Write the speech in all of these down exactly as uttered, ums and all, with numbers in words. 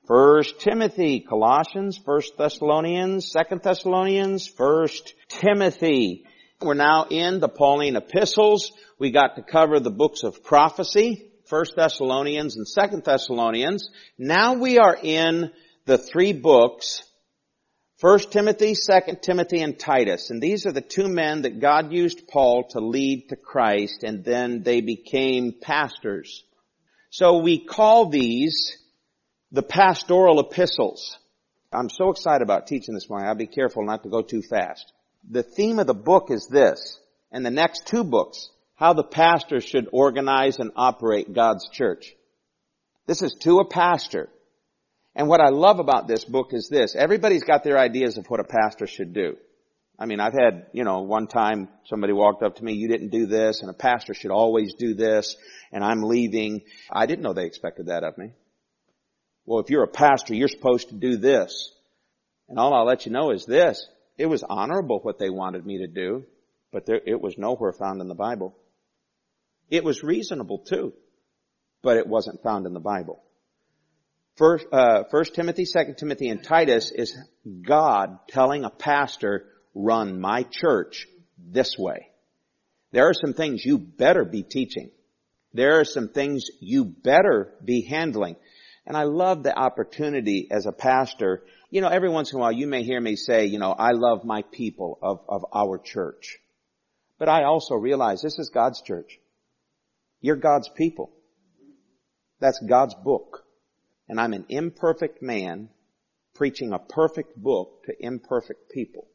First Timothy, Colossians, First Thessalonians, Second Thessalonians, First Timothy. We're now in the Pauline epistles. We got to cover the books of prophecy, First Thessalonians and Second Thessalonians. Now we are in the three books, First Timothy, Second Timothy, and Titus. And these are the two men that God used Paul to lead to Christ, and then they became pastors. So we call these the pastoral epistles. I'm so excited about teaching this morning. I'll be careful not to go too fast. The theme of the book is this, and the next two books, how the pastor should organize and operate God's church. This is to a pastor. And what I love about this book is this. Everybody's got their ideas of what a pastor should do. I mean, I've had, you know, one time somebody walked up to me, you didn't do this, and a pastor should always do this, and I'm leaving. I didn't know they expected that of me. Well, if you're a pastor, you're supposed to do this. And all I'll let you know is this. It was honorable what they wanted me to do, but there, it was nowhere found in the Bible. It was reasonable too, but it wasn't found in the Bible. First, uh, First Timothy, Second Timothy, and Titus is God telling a pastor, run my church this way. There are some things you better be teaching. There are some things you better be handling. And I love the opportunity as a pastor. You know, every once in a while you may hear me say, you know, I love my people of, of our church. But I also realize this is God's church. You're God's people. That's God's book. And I'm an imperfect man preaching a perfect book to imperfect people.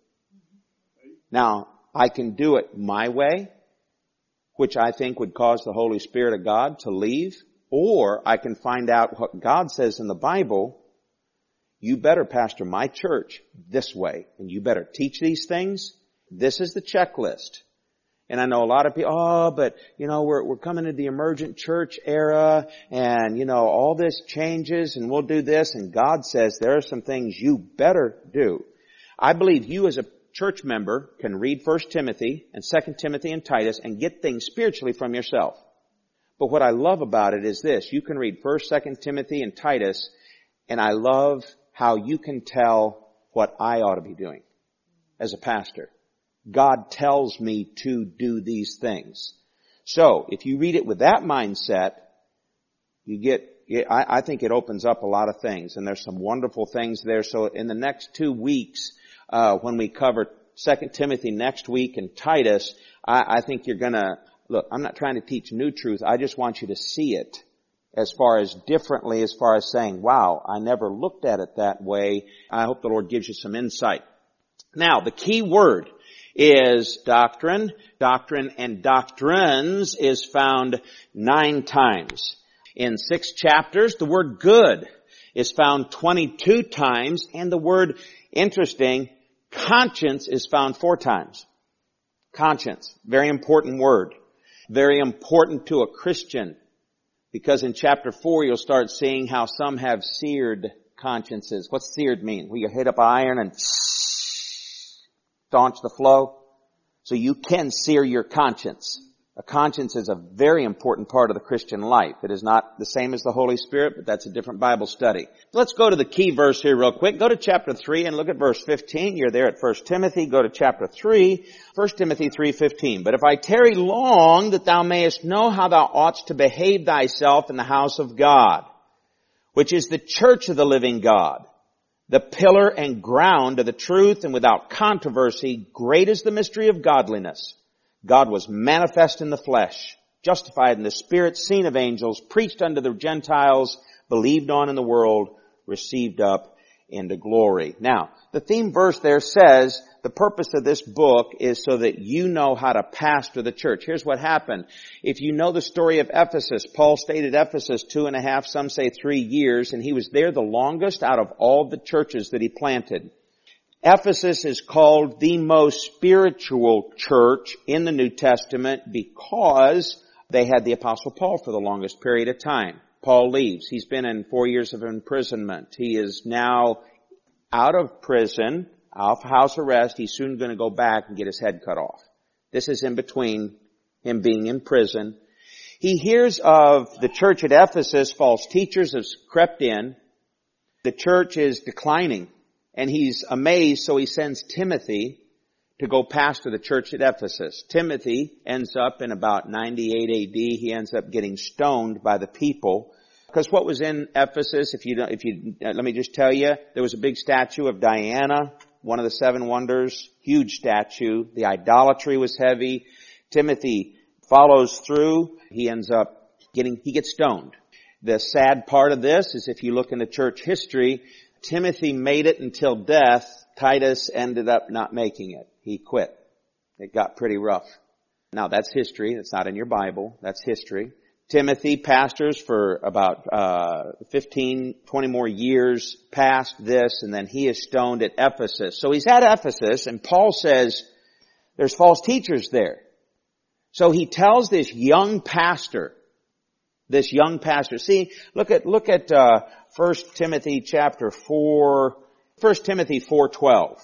Now, I can do it my way, which I think would cause the Holy Spirit of God to leave, or I can find out what God says in the Bible. You better pastor my church this way, and you better teach these things. This is the checklist. And I know a lot of people, oh, but, you know, we're, we're coming to the emergent church era, and, you know, all this changes, and we'll do this, and God says there are some things you better do. I believe you as a church member can read First Timothy and Second Timothy and Titus and get things spiritually from yourself. But what I love about it is this. You can read First, Second Timothy, and Titus, and I love how you can tell what I ought to be doing as a pastor. God tells me to do these things. So, if you read it with that mindset, you get, I, I think it opens up a lot of things, and there's some wonderful things there. So in the next two weeks, uh, when we cover Second Timothy next week and Titus, I, I think you're gonna, look, I'm not trying to teach new truth. I just want you to see it as far as differently, as far as saying, wow, I never looked at it that way. I hope the Lord gives you some insight. Now, the key word is doctrine. Doctrine and doctrines is found nine times. In six chapters, the word good is found twenty-two times, and the word, interesting, conscience is found four times. Conscience, very important word. Very important to a Christian, because in chapter four you'll start seeing how some have seared consciences. What's seared mean? Well, you hit up iron and staunch the flow. So you can sear your conscience. A conscience is a very important part of the Christian life. It is not the same as the Holy Spirit, but that's a different Bible study. Let's go to the key verse here real quick. Go to chapter three and look at verse fifteen. You're there at First Timothy. Go to chapter three, First Timothy three fifteen. But if I tarry long, that thou mayest know how thou oughtest to behave thyself in the house of God, which is the church of the living God, the pillar and ground of the truth, and without controversy, great is the mystery of godliness. God was manifest in the flesh, justified in the spirit, seen of angels, preached unto the Gentiles, believed on in the world, received up into glory. Now, the theme verse there says the purpose of this book is so that you know how to pastor the church. Here's what happened. If you know the story of Ephesus, Paul stayed at Ephesus two and a half, some say three years, and he was there the longest out of all the churches that he planted. Ephesus is called the most spiritual church in the New Testament because they had the Apostle Paul for the longest period of time. Paul leaves. He's been in four years of imprisonment. He is now out of prison, off house arrest. He's soon going to go back and get his head cut off. This is in between him being in prison. He hears of the church at Ephesus. False teachers have crept in. the church is declining, and he's amazed, so he sends Timothy to go pastor the church at Ephesus. Timothy ends up in about ninety-eight A D. He ends up getting stoned by the people. Because what was in Ephesus, if you don't, if you, let me just tell you, there was a big statue of Diana, one of the seven wonders, huge statue. The idolatry was heavy. Timothy follows through. He ends up getting, he gets stoned. The sad part of this is if you look into church history, Timothy made it until death. Titus ended up not making it. He quit. It got pretty rough. Now that's history. That's not in your Bible. That's history. Timothy pastors for about uh fifteen, twenty more years past this, and then he is stoned at Ephesus. So he's at Ephesus, and Paul says there's false teachers there. So he tells this young pastor, this young pastor, see, look at, look at uh First Timothy chapter four, First Timothy four twelve.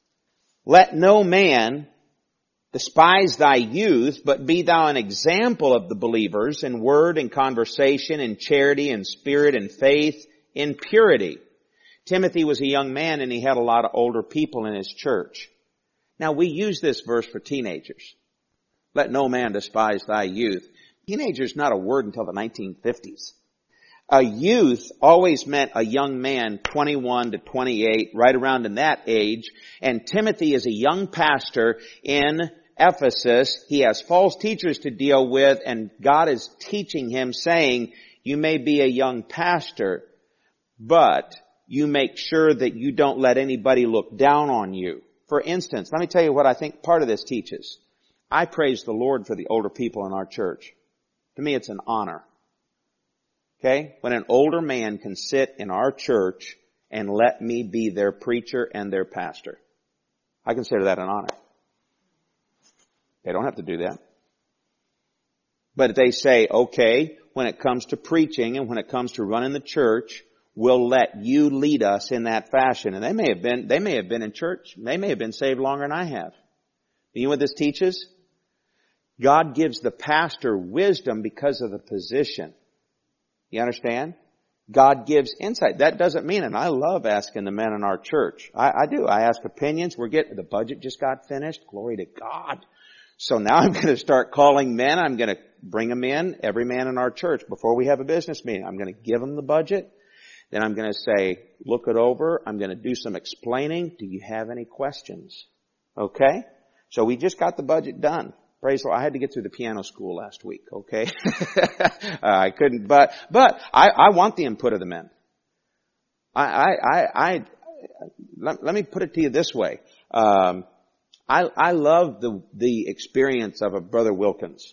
Let no man despise thy youth, but be thou an example of the believers in word and conversation, in charity and spirit and faith, in purity. Timothy was a young man and he had a lot of older people in his church. Now we use this verse for teenagers. Let no man despise thy youth. Teenager's not a word until the nineteen fifties. A youth always meant a young man, twenty-one to twenty-eight, right around in that age. And Timothy is a young pastor in Ephesus. He has false teachers to deal with, and God is teaching him, saying, you may be a young pastor, but you make sure that you don't let anybody look down on you. For instance, let me tell you what I think part of this teaches. I praise the Lord for the older people in our church. To me, it's an honor. Okay? When an older man can sit in our church and let me be their preacher and their pastor. I consider that an honor. They don't have to do that. But they say, okay, when it comes to preaching and when it comes to running the church, we'll let you lead us in that fashion. And they may have been, they may have been in church. They may have been saved longer than I have. You know what this teaches? God gives the pastor wisdom because of the position. You understand? God gives insight. That doesn't mean, and I love asking the men in our church. I, I do. I ask opinions. We're getting, the budget just got finished. Glory to God. So now I'm going to start calling men. I'm going to bring them in, every man in our church, before we have a business meeting. I'm going to give them the budget. Then I'm going to say, look it over. I'm going to do some explaining. Do you have any questions? Okay? So we just got the budget done. Praise the Lord. I had to get through the piano school last week, okay? uh, I couldn't, but, but I, I want the input of the men. I, I, I, I let, let me put it to you this way. Um, I, I love the, the experience of a Brother Wilkins.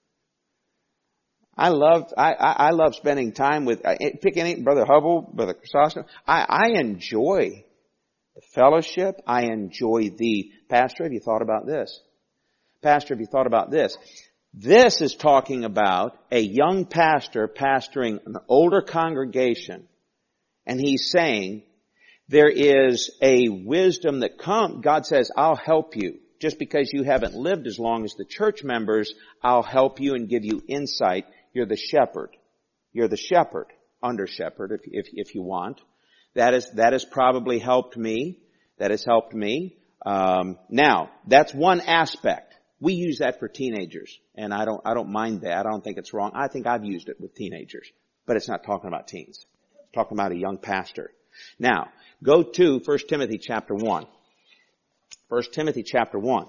I love, I, I, I love spending time with, pick any, Brother Hubble, Brother Chrysostom. I, I enjoy the fellowship. I enjoy the, Pastor, have you thought about this? Pastor, have you thought about this? This is talking about a young pastor pastoring an older congregation. And he's saying, there is a wisdom that comes. God says, I'll help you. Just because you haven't lived as long as the church members, I'll help you and give you insight. You're the shepherd. You're the shepherd, under shepherd, if, if, if you want. That is, that has probably helped me. That has helped me. Um, now, that's one aspect. We use that for teenagers, and I don't, I don't mind that. I don't think it's wrong. I think I've used it with teenagers, but it's not talking about teens. It's talking about a young pastor. Now, go to First Timothy chapter one. First Timothy chapter one.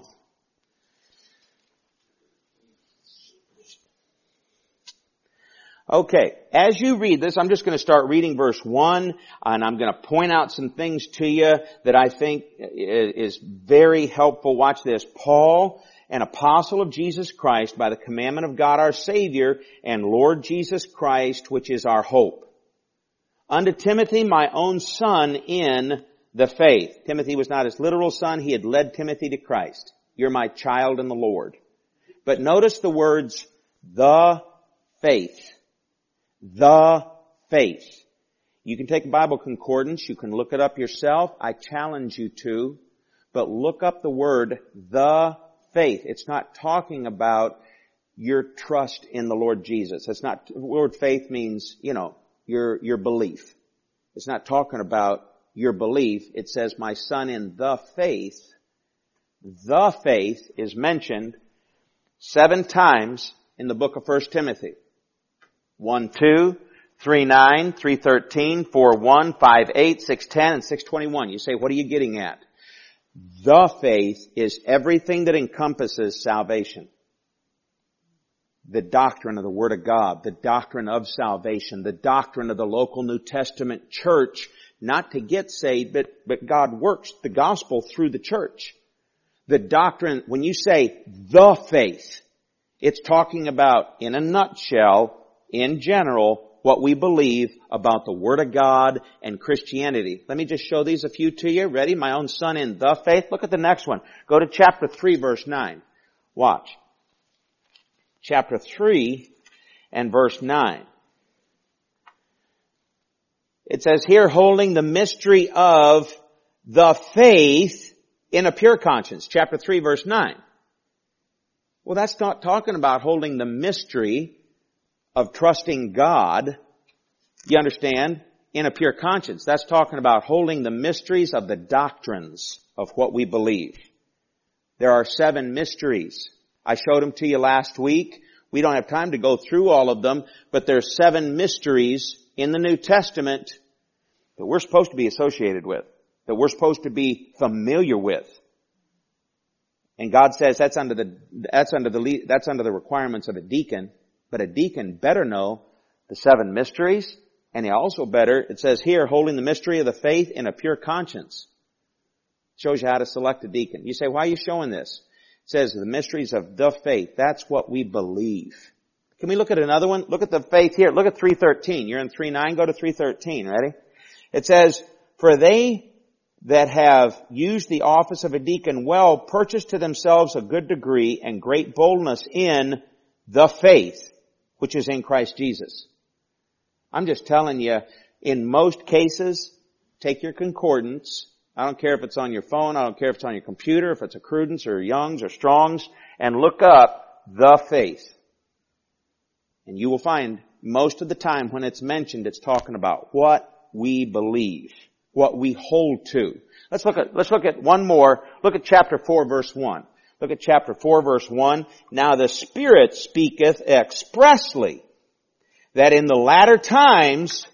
Okay, as you read this, I'm just going to start reading verse one, and I'm going to point out some things to you that I think is very helpful. Watch this. Paul, an apostle of Jesus Christ, by the commandment of God our Savior, and Lord Jesus Christ, which is our hope. Unto Timothy, my own son in the faith. Timothy was not his literal son. He had led Timothy to Christ. You're my child in the Lord. But notice the words, the faith. The faith. You can take a Bible concordance. You can look it up yourself. I challenge you to. But look up the word, the faith. It's not talking about your trust in the Lord Jesus. It's not, the word faith means, you know, your, your belief. It's not talking about your belief. It says, my son in the faith. The faith is mentioned seven times in the book of First Timothy. one two, three nine, three thirteen, four one, five eight, six ten, and six twenty-one. You say, what are you getting at? The faith is everything that encompasses salvation. The doctrine of the Word of God, the doctrine of salvation, the doctrine of the local New Testament church, not to get saved, but, but God works the gospel through the church. The doctrine, when you say the faith, it's talking about, in a nutshell, in general, what we believe about the Word of God and Christianity. Let me just show these a few to you. Ready? My own son in the faith. Look at the next one. Go to chapter three, verse nine. Watch. Chapter three and verse nine. It says here, holding the mystery of the faith in a pure conscience. Chapter three, verse nine. Well, that's not talking about holding the mystery of trusting God, you understand, in a pure conscience. That's talking about holding the mysteries of the doctrines of what we believe. There are seven mysteries. I showed them to you last week. We don't have time to go through all of them, but there's seven mysteries in the New Testament that we're supposed to be associated with, that we're supposed to be familiar with. And God says that's under the, that's under the, that's under the requirements of a deacon. But a deacon better know the seven mysteries, and he also better, it says here, holding the mystery of the faith in a pure conscience. Shows you how to select a deacon. You say, why are you showing this? It says the mysteries of the faith. That's what we believe. Can we look at another one? Look at the faith here. Look at three thirteen. You're in three nine, go to three thirteen. Ready? It says, for they that have used the office of a deacon well purchase to themselves a good degree and great boldness in the faith, which is in Christ Jesus. I'm just telling you, in most cases, take your concordance. I don't care if it's on your phone. I don't care if it's on your computer, if it's a Crudence or Young's or Strong's, and look up the faith. And you will find most of the time when it's mentioned, it's talking about what we believe, what we hold to. Let's look at, let's look at one more. Look at chapter four, verse one. Look at chapter four, verse one. Now the Spirit speaketh expressly that in the latter times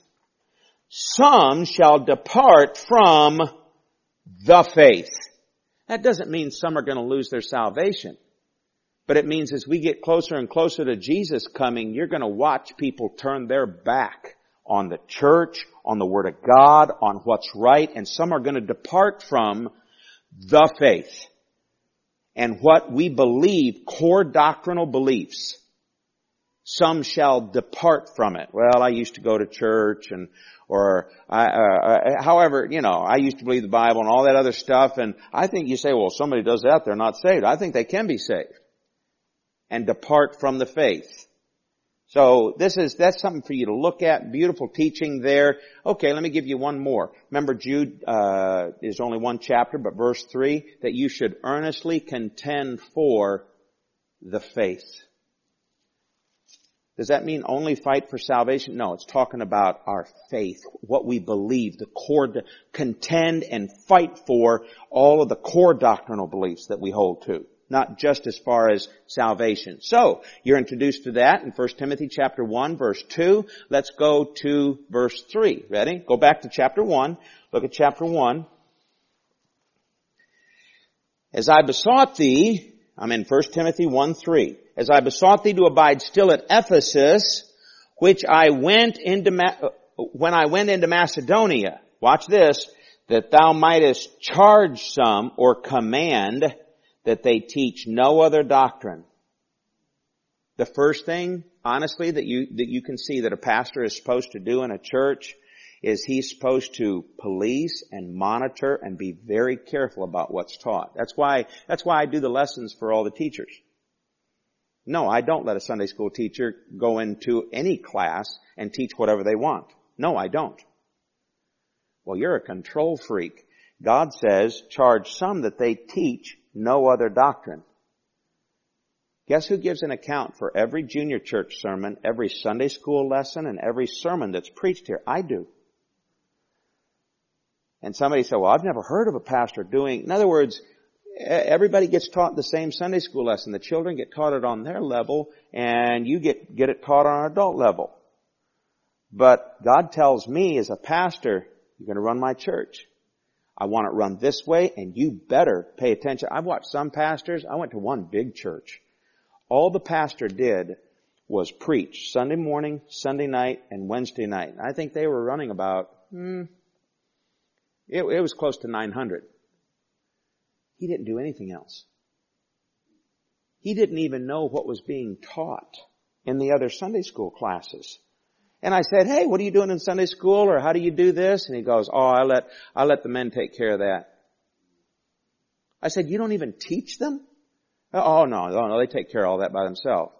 some shall depart from the faith. That doesn't mean some are going to lose their salvation. But it means as we get closer and closer to Jesus coming, you're going to watch people turn their back on the church, on the Word of God, on what's right, and some are going to depart from the faith. And what we believe, core doctrinal beliefs, some shall depart from it. Well, I used to go to church and, or, I, uh, however, you know, I used to believe the Bible and all that other stuff. And I think you say, well, if somebody does that, they're not saved. I think they can be saved and depart from the faith. So this is, that's something for you to look at. Beautiful teaching there. Okay, let me give you one more. Remember Jude, uh, is only one chapter, but verse three, that you should earnestly contend for the faith. Does that mean only fight for salvation? No, it's talking about our faith, what we believe, the core, to contend and fight for all of the core doctrinal beliefs that we hold to. Not just as far as salvation. So, you're introduced to that in First Timothy chapter one, verse two. Let's go to verse three. Ready? Go back to chapter one. Look at chapter one. As I besought thee, I'm in First Timothy one, three. As I besought thee to abide still at Ephesus, which I went into, Ma- when I went into Macedonia. Watch this. That thou mightest charge some or command that they teach no other doctrine. The first thing, honestly, that you, that you can see that a pastor is supposed to do in a church is he's supposed to police and monitor and be very careful about what's taught. That's why, that's why I do the lessons for all the teachers. No, I don't let a Sunday school teacher go into any class and teach whatever they want. No, I don't. Well, you're a control freak. God says, charge some that they teach no other doctrine. Guess who gives an account for every junior church sermon, every Sunday school lesson, and every sermon that's preached here? I do. And somebody said, well, I've never heard of a pastor doing, in other words, everybody gets taught the same Sunday school lesson. The children get taught it on their level, and you get, get it taught on an adult level. But God tells me as a pastor, you're going to run my church. I want it run this way, and you better pay attention. I've watched some pastors. I went to one big church. All the pastor did was preach Sunday morning, Sunday night, and Wednesday night. I think they were running about, hmm, it, it was close to nine hundred. He didn't do anything else. He didn't even know what was being taught in the other Sunday school classes. And I said, hey, what are you doing in Sunday school? Or how do you do this? And he goes, oh, I let, I let the men take care of that. I said, you don't even teach them? Oh, no, no, no, they take care of all that by themselves.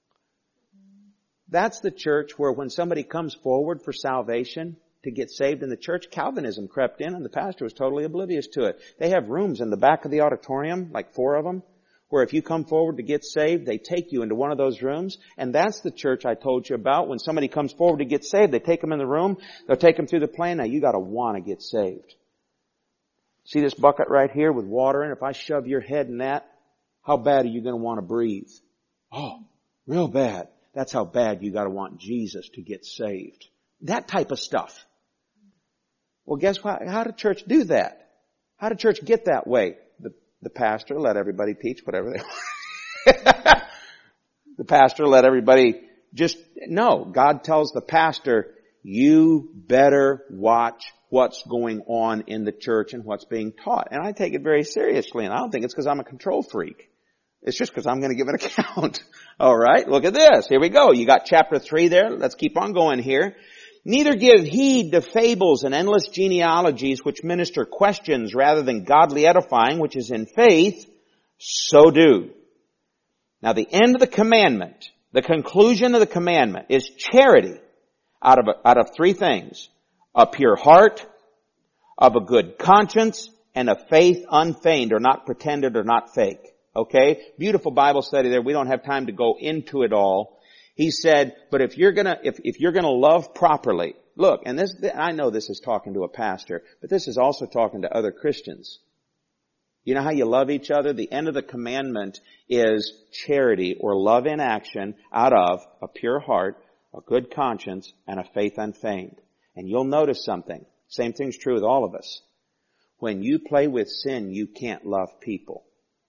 That's the church where when somebody comes forward for salvation to get saved in the church, Calvinism crept in and the pastor was totally oblivious to it. They have rooms in the back of the auditorium, like four of them, where if you come forward to get saved, they take you into one of those rooms. And that's the church I told you about. When somebody comes forward to get saved, they take them in the room. They'll take them through the plan. Now, you got to want to get saved. See this bucket right here with water in it? If I shove your head in that, how bad are you going to want to breathe? Oh, real bad. That's how bad you got to want Jesus to get saved. That type of stuff. Well, guess what? How did church do that? How did church get that way? The, the pastor let everybody teach whatever they want. The pastor let everybody just, no. God tells the pastor, you better watch what's going on in the church and what's being taught. And I take it very seriously, and I don't think it's because I'm a control freak. It's just because I'm going to give an account. All right, look at this. Here we go. You got chapter three there. Let's keep on going here. Neither give heed to fables and endless genealogies which minister questions rather than godly edifying, which is in faith, so do. Now the end of the commandment, the conclusion of the commandment is charity out of, out of three things. A pure heart, of a good conscience, and a faith unfeigned or not pretended or not fake. Okay? Beautiful Bible study there. We don't have time to go into it all. He said, but if you're gonna, if, if you're gonna love properly, look, and this, I know this is talking to a pastor, but this is also talking to other Christians. You know how you love each other? The end of the commandment is charity or love in action out of a pure heart, a good conscience, and a faith unfeigned. And you'll notice something. Same thing's true with all of us. When you play with sin, you can't love people.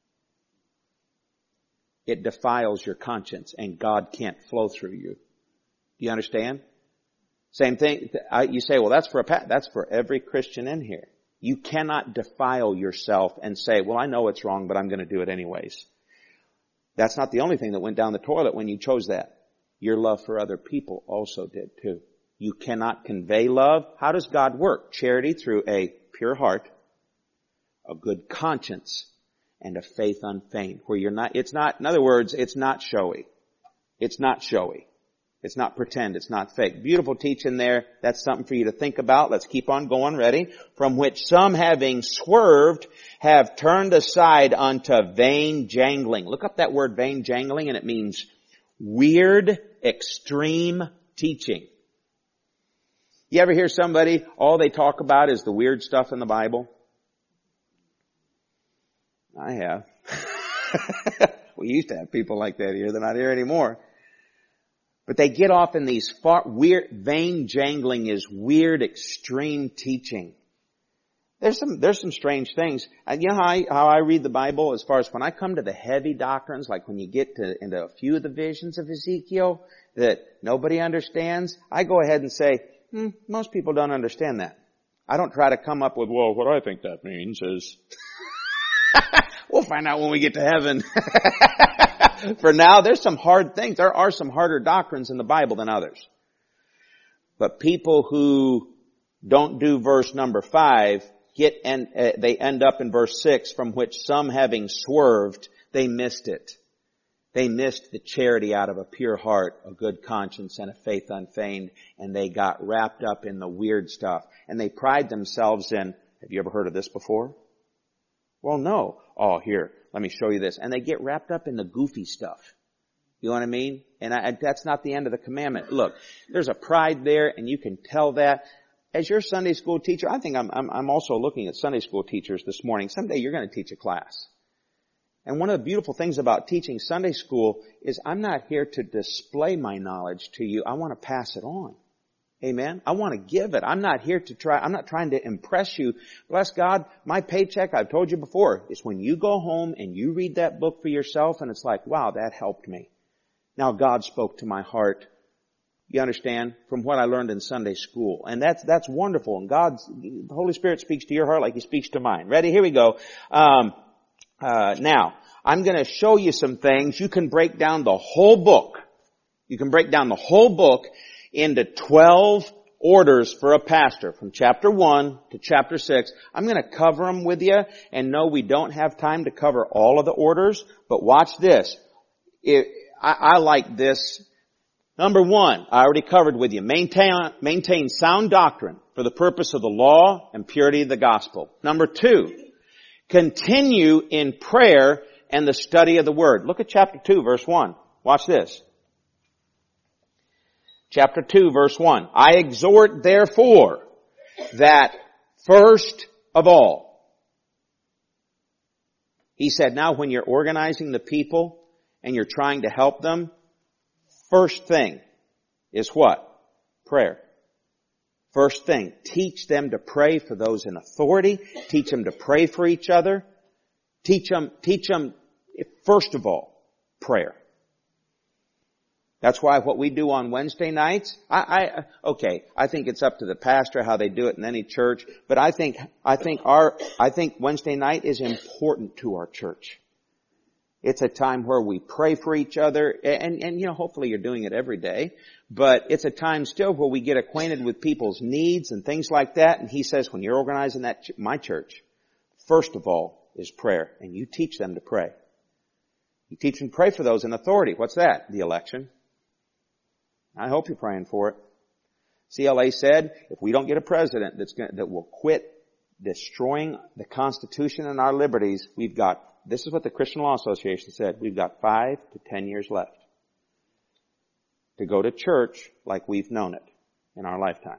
It defiles your conscience and God can't flow through you. Do you understand? Same thing. You say, well, that's for a pa- that's for every Christian in here. You cannot defile yourself and say, well, I know it's wrong, but I'm going to do it anyways. That's not the only thing that went down the toilet when you chose that. Your love for other people also did too. You cannot convey love. How does God work? Charity through a pure heart, a good conscience, and a faith unfeigned, where you're not, it's not, in other words, it's not showy. It's not showy. It's not pretend. It's not fake. Beautiful teaching there. That's something for you to think about. Let's keep on going. Ready? From which some having swerved have turned aside unto vain jangling. Look up that word vain jangling and it means weird, extreme teaching. You ever hear somebody, all they talk about is the weird stuff in the Bible? I have. We used to have people like that here. They're not here anymore. But they get off in these far, weird, vain jangling is weird, extreme teaching. There's some, there's some strange things. And you know how I, how I read the Bible as far as when I come to the heavy doctrines, like when you get to, into a few of the visions of Ezekiel that nobody understands, I go ahead and say, hmm, most people don't understand that. I don't try to come up with, well, what I think that means is... We'll find out when we get to heaven. For now, there's some hard things. There are some harder doctrines in the Bible than others. But people who don't do verse number five, get and uh, they end up in verse six, from which some having swerved, they missed it. They missed the charity out of a pure heart, a good conscience, and a faith unfeigned, and they got wrapped up in the weird stuff. And they pride themselves in, have you ever heard of this before? Well, no. Oh, here, let me show you this. And they get wrapped up in the goofy stuff. You know what I mean? And I, that's not the end of the commandment. Look, there's a pride there, and you can tell that. as your Sunday school teacher, I think I'm, I'm, I'm also looking at Sunday school teachers this morning. Someday you're going to teach a class. And one of the beautiful things about teaching Sunday school is I'm not here to display my knowledge to you. I want to pass it on. Amen. I want to give it. I'm not here to try, I'm not trying to impress you. Bless God, my paycheck, I've told you before, is when you go home and you read that book for yourself and it's like, wow, that helped me. Now God spoke to my heart. You understand? From what I learned in Sunday school. And that's, that's wonderful. And God's, the Holy Spirit speaks to your heart like He speaks to mine. Ready? Here we go. Um, uh, now, I'm going to show you some things. You can break down the whole book. You can break down the whole book into twelve orders for a pastor from chapter one to chapter six. I'm going to cover them with you, and no, we don't have time to cover all of the orders, but watch this. It, I, I like this. Number one, I already covered with you. Maintain, maintain sound doctrine for the purpose of the law and purity of the gospel. Number two, continue in prayer and the study of the Word. Look at chapter two, verse one. Watch this. Chapter two, verse one. I exhort, therefore, that first of all. He said, now when you're organizing the people and you're trying to help them, first thing is what? Prayer. First thing, teach them to pray for those in authority. Teach them to pray for each other. Teach them, teach them, first of all, prayer. That's why what we do on Wednesday nights, I, I, okay, I think it's up to the pastor how they do it in any church, but I think, I think our, I think Wednesday night is important to our church. It's a time where we pray for each other, and, and, you know, hopefully you're doing it every day, but it's a time still where we get acquainted with people's needs and things like that, and he says, when you're organizing that, my church, first of all is prayer, and you teach them to pray. You teach them to pray for those in authority. What's that? The election. I hope you're praying for it. C L A said, if we don't get a president that's going, that will quit destroying the Constitution and our liberties, we've got, this is what the Christian Law Association said, we've got five to ten years left to go to church like we've known it in our lifetime.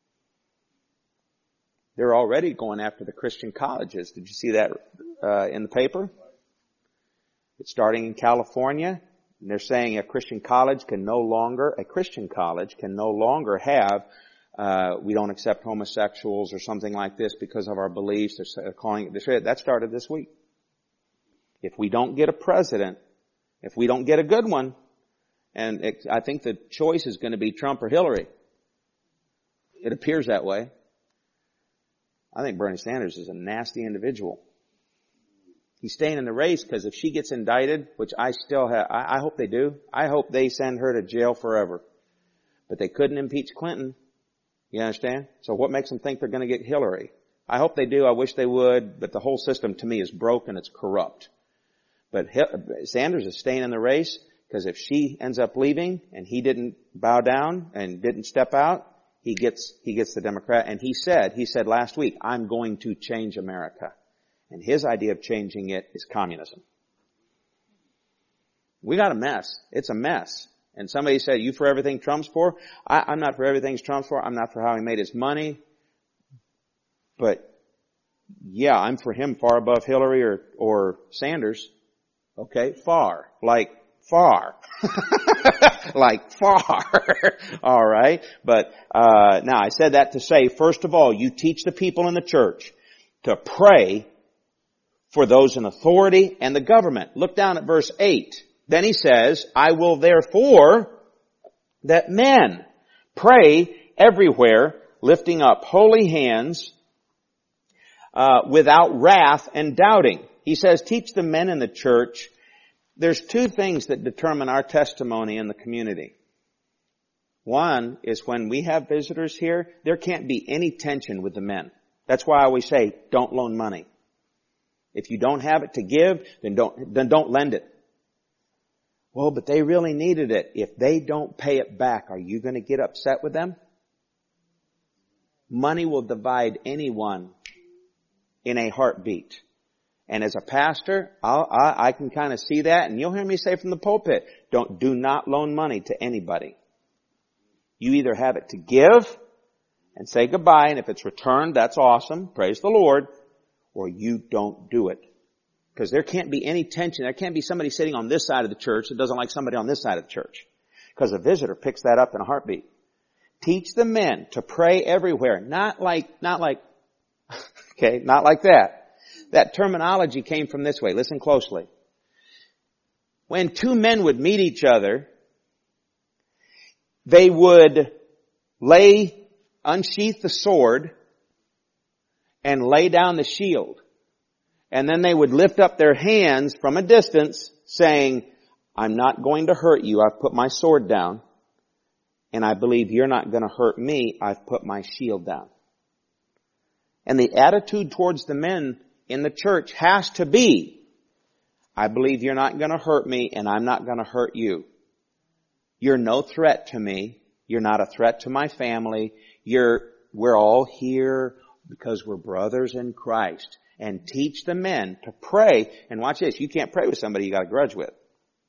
They're already going after the Christian colleges. Did you see that uh, in the paper? It's starting in California. And they're saying a Christian college can no longer, a Christian college can no longer have, uh, we don't accept homosexuals or something like this because of our beliefs. They're calling it, that started this week. If we don't get a president, if we don't get a good one, and it, I think the choice is going to be Trump or Hillary. It appears that way. I think Bernie Sanders is a nasty individual. He's staying in the race because if she gets indicted, which I still have, I, I hope they do. I hope they send her to jail forever. But they couldn't impeach Clinton. You understand? So what makes them think they're going to get Hillary? I hope they do. I wish they would. But the whole system to me is broken. It's corrupt. But Sanders is staying in the race because if she ends up leaving and he didn't bow down and didn't step out, he gets, he gets the Democrat. And he said, he said last week, I'm going to change America. And his idea of changing it is communism. We got a mess. It's a mess. And somebody said, you for everything Trump's for? I, I'm not for everything Trump's for. I'm not for how he made his money. But, yeah, I'm for him far above Hillary or, or Sanders. Okay? Far. Like, far. Like, far. All right? But, uh, now I said that to say, first of all, you teach the people in the church to pray for those in authority and the government. Look down at verse eight. Then he says, I will therefore that men pray everywhere, lifting up holy hands, uh, without wrath and doubting. He says, teach the men in the church. There's two things that determine our testimony in the community. One is when we have visitors here, there can't be any tension with the men. That's why I always say, don't loan money. If you don't have it to give, then don't, then don't lend it. Well, but they really needed it. If they don't pay it back, are you going to get upset with them? Money will divide anyone in a heartbeat. And as a pastor, I'll, I, I can kind of see that, and you'll hear me say from the pulpit, don't, do not loan money to anybody. You either have it to give, and say goodbye, and if it's returned, that's awesome. Praise the Lord. Or you don't do it. Because there can't be any tension. There can't be somebody sitting on this side of the church that doesn't like somebody on this side of the church. Because a visitor picks that up in a heartbeat. Teach the men to pray everywhere. Not like, not like, okay, not like that. That terminology came from this way. Listen closely. When two men would meet each other, they would lay, unsheath the sword, and lay down the shield. And then they would lift up their hands from a distance saying, I'm not going to hurt you. I've put my sword down. And I believe you're not going to hurt me. I've put my shield down. And the attitude towards the men in the church has to be, I believe you're not going to hurt me and I'm not going to hurt you. You're no threat to me. You're not a threat to my family. You're, we're all here because we're brothers in Christ. And teach the men to pray. And watch this, you can't pray with somebody you got a grudge with.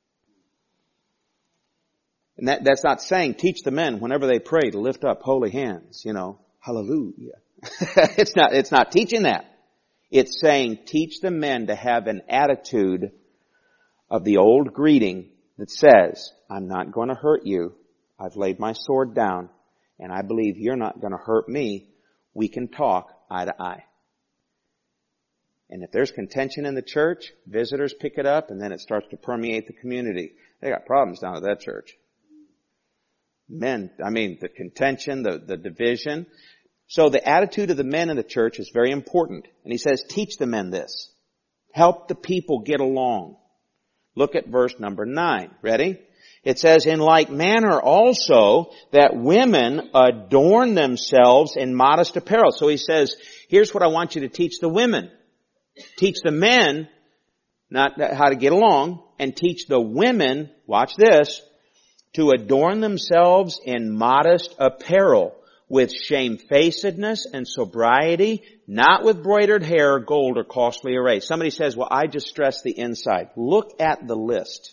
And that, that's not saying teach the men whenever they pray to lift up holy hands, you know, hallelujah. it's not, it's not teaching that. It's saying teach the men to have an attitude of the old greeting that says, I'm not going to hurt you. I've laid my sword down and I believe you're not going to hurt me. We can talk eye to eye. And if there's contention in the church, visitors pick it up and then it starts to permeate the community. They got problems down at that church. Men, I mean, the contention, the, the division. So the attitude of the men in the church is very important. And he says, teach the men this. Help the people get along. Look at verse number nine. Ready? It says, in like manner also that women adorn themselves in modest apparel. So he says, here's what I want you to teach the women. Teach the men not how to get along, and teach the women, watch this, to adorn themselves in modest apparel with shamefacedness and sobriety, not with broidered hair, gold, or costly array. Somebody says, well, I just stressed the inside. Look at the list.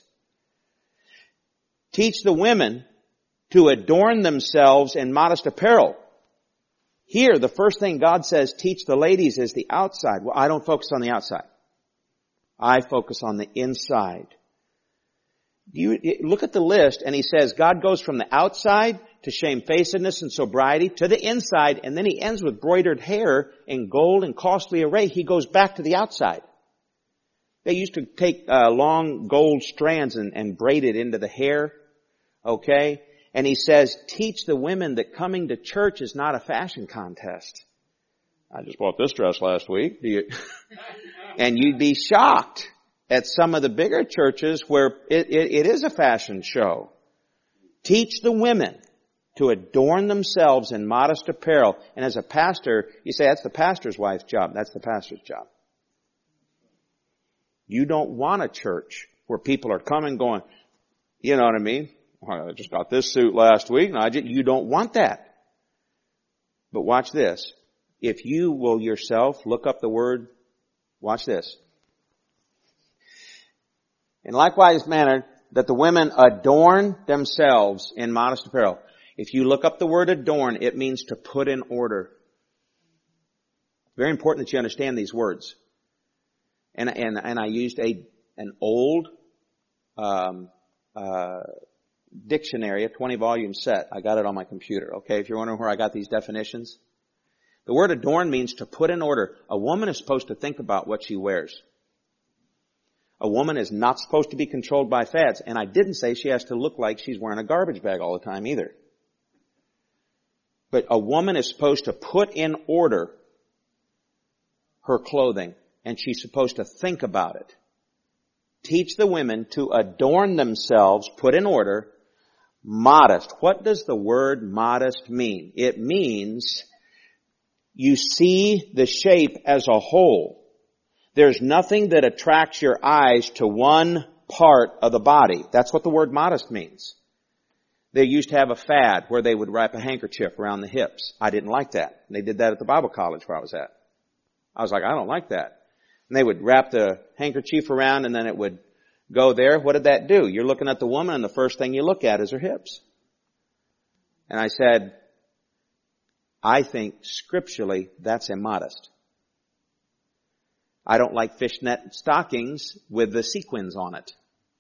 Teach the women to adorn themselves in modest apparel. Here, the first thing God says, teach the ladies, is the outside. Well, I don't focus on the outside. I focus on the inside. You look at the list, and he says God goes from the outside to shamefacedness and sobriety to the inside, and then he ends with broidered hair and gold and costly array. He goes back to the outside. They used to take uh, long gold strands and, and braid it into the hair. Okay? And he says, teach the women that coming to church is not a fashion contest. I just bought this dress last week. Do you? And you'd be shocked at some of the bigger churches where it, it, it is a fashion show. Teach the women to adorn themselves in modest apparel. And as a pastor, you say, that's the pastor's wife's job. That's the pastor's job. You don't want a church where people are coming going, you know what I mean? I just got this suit last week. And I just, you don't want that. But watch this. If you will yourself look up the word, watch this. In likewise manner, that the women adorn themselves in modest apparel. If you look up the word adorn, it means to put in order. Very important that you understand these words. And, and, and I used a, an old, um, uh, dictionary, a twenty volume set. I got it on my computer. Okay. If you're wondering where I got these definitions. The word adorn means to put in order. A woman is supposed to think about what she wears. A woman is not supposed to be controlled by fads. And I didn't say she has to look like she's wearing a garbage bag all the time either. But a woman is supposed to put in order her clothing. And she's supposed to think about it. Teach the women to adorn themselves, put in order, modest. What does the word modest mean? It means you see the shape as a whole. There's nothing that attracts your eyes to one part of the body. That's what the word modest means. They used to have a fad where they would wrap a handkerchief around the hips. I didn't like that. They did that at the Bible college where I was at. I was like, I don't like that. And they would wrap the handkerchief around and then it would go there. What did that do? You're looking at the woman and the first thing you look at is her hips. And I said, I think scripturally that's immodest. I don't like fishnet stockings with the sequins on it.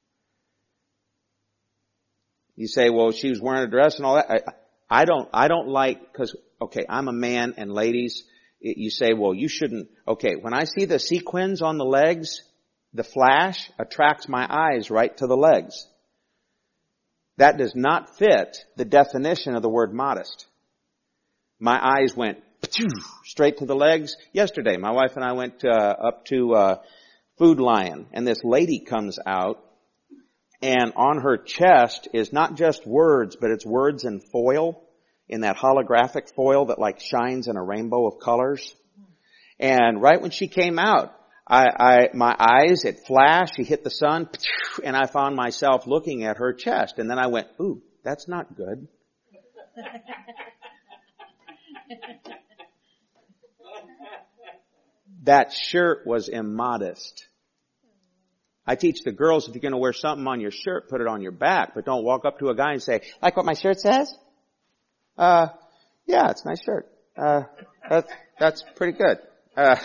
You say, well, she was wearing a dress and all that. I, I don't, I don't like, cause, okay, I'm a man, and ladies, you say, well, you shouldn't, okay, when I see the sequins on the legs, the flash attracts my eyes right to the legs. That does not fit the definition of the word modest. My eyes went straight to the legs. Yesterday, my wife and I went uh, up to uh, Food Lion, and this lady comes out, and on her chest is not just words, but it's words in foil, in that holographic foil that like shines in a rainbow of colors. And right when she came out, I, I, my eyes, it flashed, she hit the sun, and I found myself looking at her chest. And then I went, ooh, that's not good. That shirt was immodest. I teach the girls, if you're going to wear something on your shirt, put it on your back, but don't walk up to a guy and say, like what my shirt says? Uh, yeah, it's a nice shirt. Uh, that's, that's pretty good. Uh,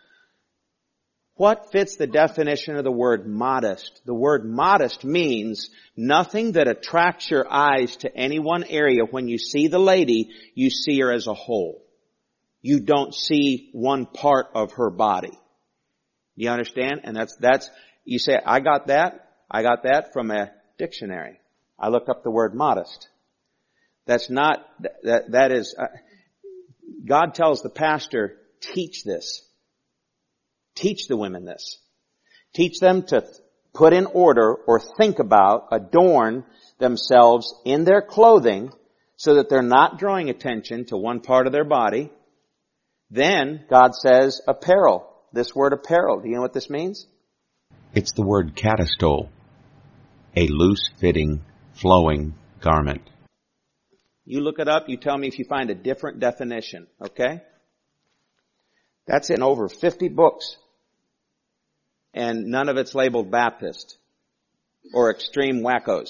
what fits the definition of the word modest? The word modest means nothing that attracts your eyes to any one area. When you see the lady, you see her as a whole. You don't see one part of her body. You understand? And that's, that's, you say, I got that. I got that from a dictionary. I looked up the word modest. That's not, that, that is, uh, God tells the pastor, teach this. Teach the women this. Teach them to put in order or think about, adorn themselves in their clothing so that they're not drawing attention to one part of their body. Then God says apparel. This word apparel, do you know what this means? It's the word catastole, a loose-fitting, flowing garment. You look it up, you tell me if you find a different definition, okay? That's in over fifty books. And none of it's labeled Baptist or extreme wackos.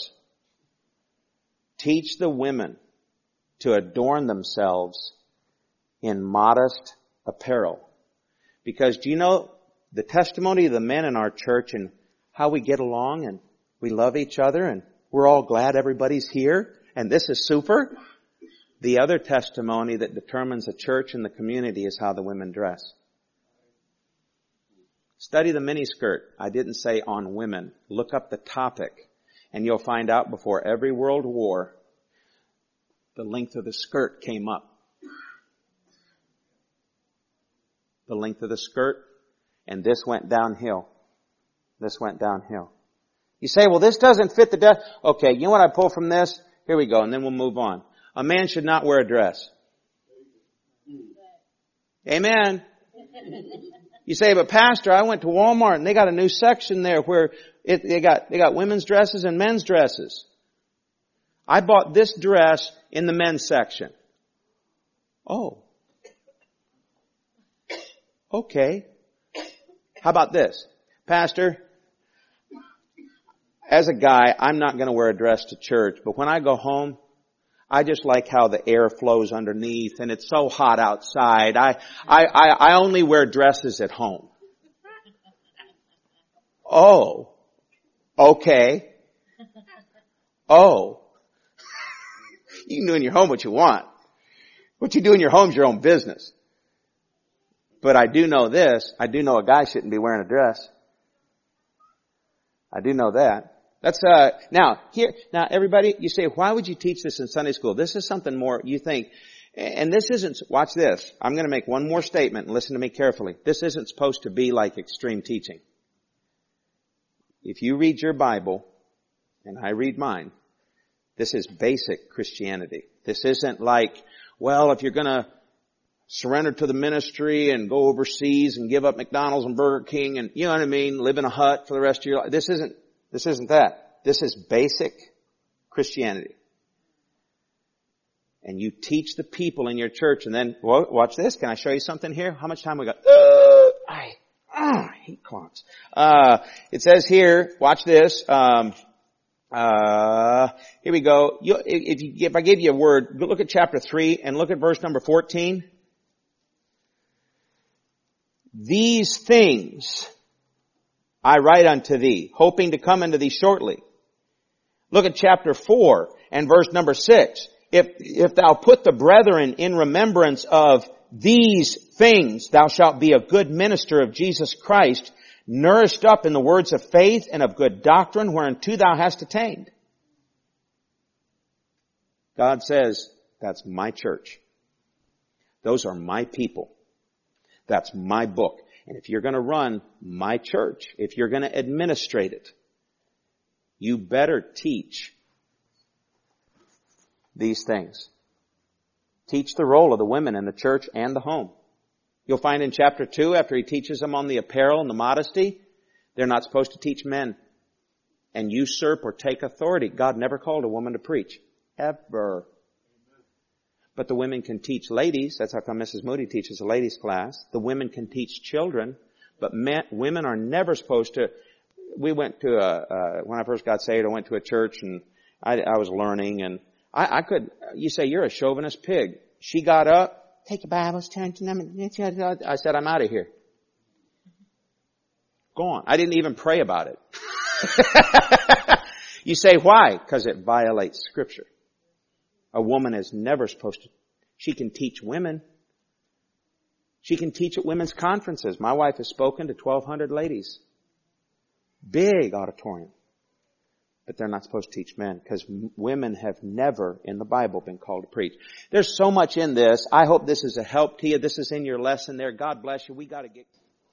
Teach the women to adorn themselves in modest apparel. Because do you know the testimony of the men in our church and how we get along and we love each other and we're all glad everybody's here and this is super? The other testimony that determines the church and the community is how the women dress. Study the miniskirt. I didn't say on women. Look up the topic and you'll find out before every world war, the length of the skirt came up. The length of the skirt, and this went downhill. This went downhill. You say, well, this doesn't fit the de-. Okay, you know what I pull from this? Here we go, and then we'll move on. A man should not wear a dress. Amen. You say, but Pastor, I went to Walmart and they got a new section there where it, they got, they got women's dresses and men's dresses. I bought this dress in the men's section. Oh. Okay. How about this? Pastor, as a guy, I'm not going to wear a dress to church, but when I go home, I just like how the air flows underneath and it's so hot outside. I, I, I, I only wear dresses at home. Oh. Okay. Oh. You can do in your home what you want. What you do in your home is your own business. But I do know this. I do know a guy shouldn't be wearing a dress. I do know that. That's, uh, now, here, now everybody, you say, why would you teach this in Sunday school? This is something more, you think, and this isn't, watch this. I'm going to make one more statement and listen to me carefully. This isn't supposed to be like extreme teaching. If you read your Bible, and I read mine, this is basic Christianity. This isn't like, well, if you're going to surrender to the ministry and go overseas and give up McDonald's and Burger King and, you know what I mean, live in a hut for the rest of your life. This isn't, this isn't that. This is basic Christianity. And you teach the people in your church and then, well, watch this. Can I show you something here? How much time we got? Uh, I, uh, I hate clocks. Uh, it says here, watch this, um, Uh, here we go. You, if, you, if I gave you a word, look at chapter three and look at verse number fourteen. These things I write unto thee, hoping to come unto thee shortly. Look at chapter four and verse number six. If, if thou put the brethren in remembrance of these things, thou shalt be a good minister of Jesus Christ, nourished up in the words of faith and of good doctrine, whereunto thou hast attained. God says, that's my church. Those are my people. That's my book. And if you're going to run my church, if you're going to administrate it, you better teach these things. Teach the role of the women in the church and the home. You'll find in chapter two, after he teaches them on the apparel and the modesty, they're not supposed to teach men and usurp or take authority. God never called a woman to preach. Ever. But the women can teach ladies. That's how come Missus Moody teaches a ladies class. The women can teach children. But men, women are never supposed to. We went to a, uh, when I first got saved, I went to a church and I, I was learning and I, I could, you say, you're a chauvinist pig. She got up, take your Bibles, turn to them. I said, I'm out of here. Gone. I didn't even pray about it. You say, why? Because it violates Scripture. A woman is never supposed to. She can teach women. She can teach at women's conferences. My wife has spoken to twelve hundred ladies. Big auditorium. But they're not supposed to teach men because women have never in the Bible been called to preach. There's so much in this. I hope this is a help to you. This is in your lesson there. God bless you. We got to get.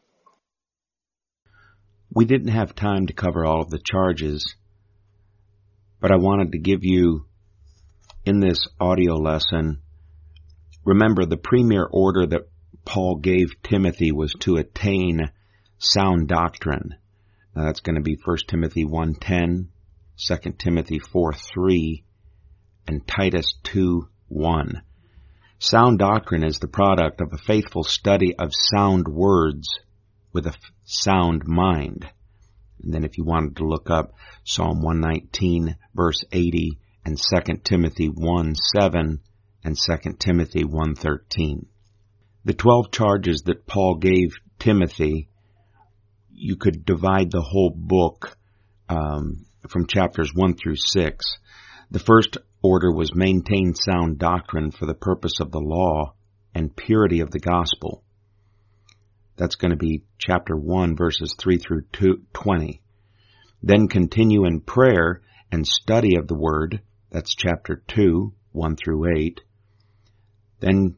We didn't have time to cover all of the charges, but I wanted to give you, in this audio lesson, remember the premier order that Paul gave Timothy was to attain sound doctrine. Now that's going to be First Timothy one ten, Second Timothy four three, and Titus two one. Sound doctrine is the product of a faithful study of sound words with a sound mind. And then if you wanted to look up Psalm one nineteen, verse eighty, and Second Timothy one seven, and Second Timothy one thirteen. The twelve charges that Paul gave Timothy, you could divide the whole book um, from chapters one through six. The first order was maintain sound doctrine for the purpose of the law and purity of the gospel. That's going to be chapter one, verses three through twenty. Then continue in prayer and study of the word. That's chapter two, one through eight. Then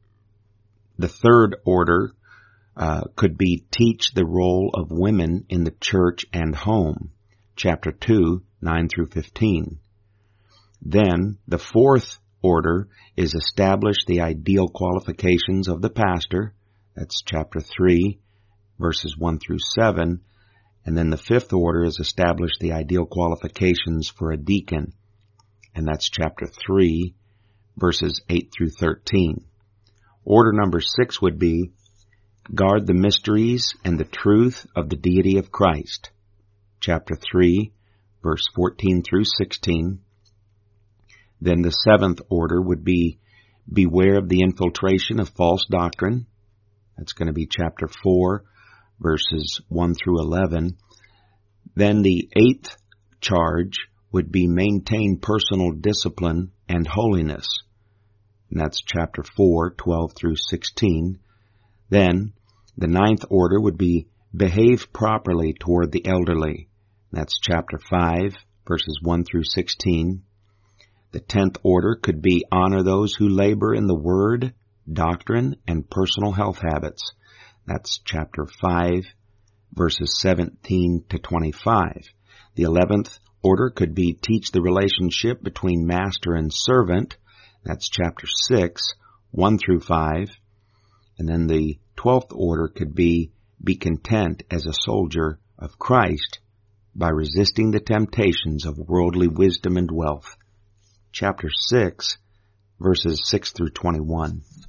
the third order uh, could be teach the role of women in the church and home. Chapter two, nine through fifteen. Then the fourth order is establish the ideal qualifications of the pastor. That's chapter three, verses one through seven. And then the fifth order is establish the ideal qualifications for a deacon. And that's chapter three, verses eight through thirteen. Order number six would be guard the mysteries and the truth of the deity of Christ. Chapter three, verse fourteen through sixteen. Then the seventh order would be beware of the infiltration of false doctrine. That's going to be chapter four, verses one through eleven. Then the eighth charge would be maintain personal discipline and holiness. And that's chapter four, twelve through sixteen. Then the ninth order would be behave properly toward the elderly. That's chapter five, verses one through sixteen. The tenth order could be honor those who labor in the word, doctrine, and personal health habits. That's chapter five, verses seventeen to twenty-five. The eleventh order could be teach the relationship between master and servant. That's chapter six, one through five. And then the twelfth order could be be content as a soldier of Christ by resisting the temptations of worldly wisdom and wealth. Chapter six, verses six through twenty-one.